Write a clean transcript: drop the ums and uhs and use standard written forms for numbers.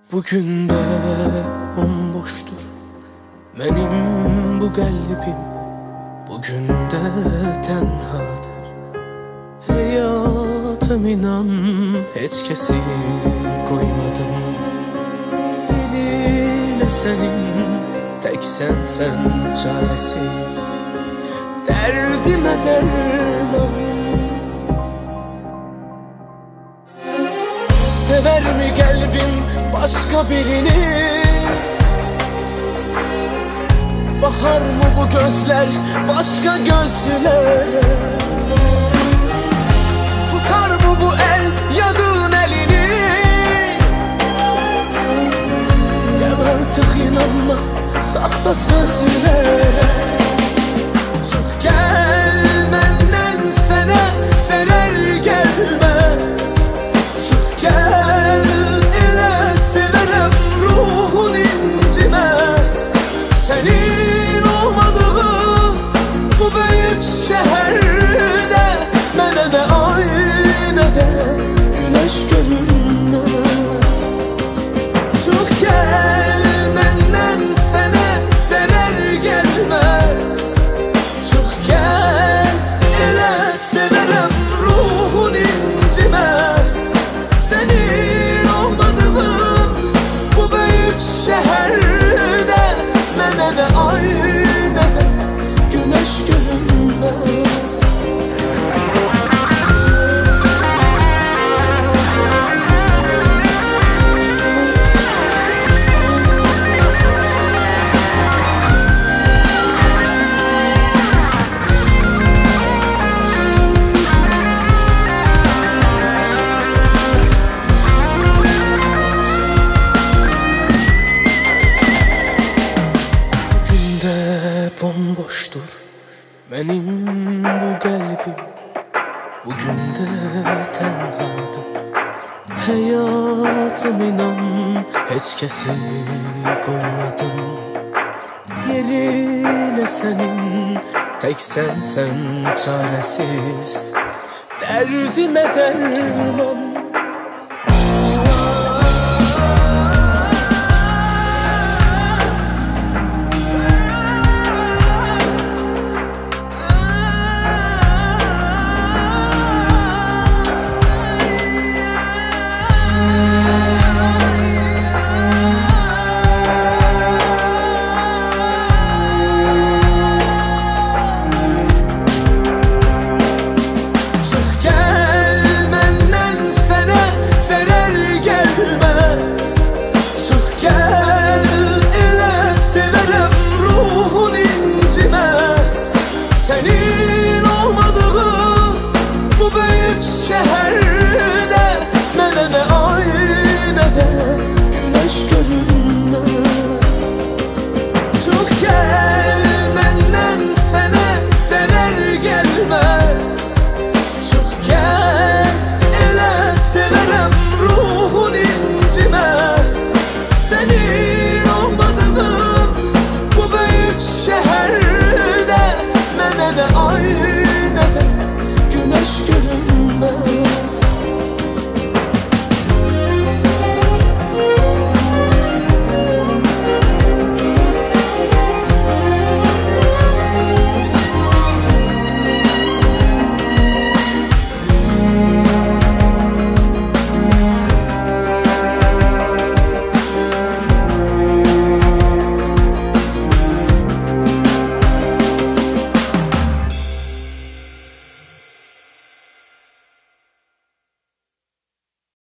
Bugün de bomboştur benim bu qəlbim, bugün de tenhadır. Hayatım inan heç kəsi koymadım. Yerine senin tek sen çaresiz, derdime derman. Sever mi kalbim başka birini? Bakar mı bu gözler başka gözlere? Tutar mı bu el yadın elini? Gel artık inanma sahte sözlere. Çık gel benden sana sever gelmez. Çık gel ile severim ruhun incimez. Senin olmadığın bu büyük şehirde mənə də aynə də güneş görünmez. Çık gel benden sana sever gelmez. Çık gel ile severim ruhun incimez. Senin olmadığın bu büyük şehirde mənə də aynə də güneş görünmez. Bomboştur benim bu qəlbim, bugün de tenhadım. Hayatım inan heç kəsi koymadım. Yerine senin tek sen çaresiz, derdime derman.